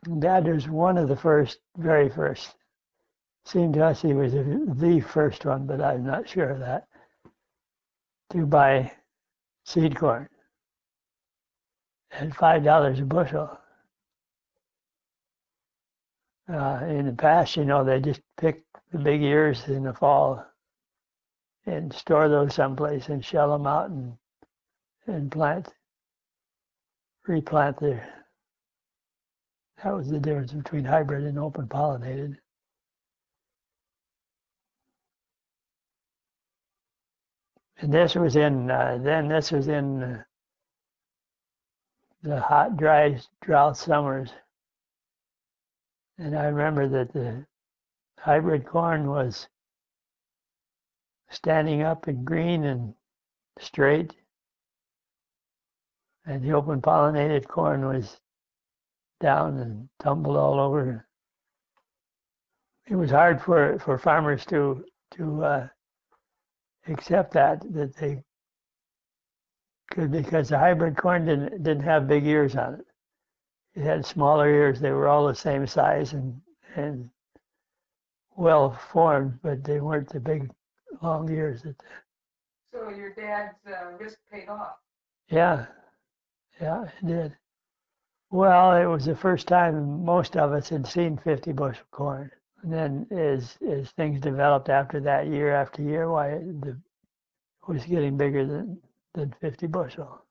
Dad was one of the first, very first. Seemed to us he was the first one, but I'm not sure of that, to buy seed corn at $5 a bushel. In the past, they just pick the big ears in the fall and store those someplace and shell them out and replant there. That was the difference between hybrid and open pollinated. And this was in the hot, dry, drought summers. And I remember that the hybrid corn was standing up and green and straight, and the open pollinated corn was down and tumbled all over. It was hard for farmers to accept that they could, because the hybrid corn didn't have big ears on it. It had smaller ears. They were all the same size and well formed, but they weren't the big long ears. So your dad's risk paid off. Yeah, it did. Well, it was the first time most of us had seen 50 bushel corn. And then as things developed after that, year after year, it was getting bigger than 50 bushel.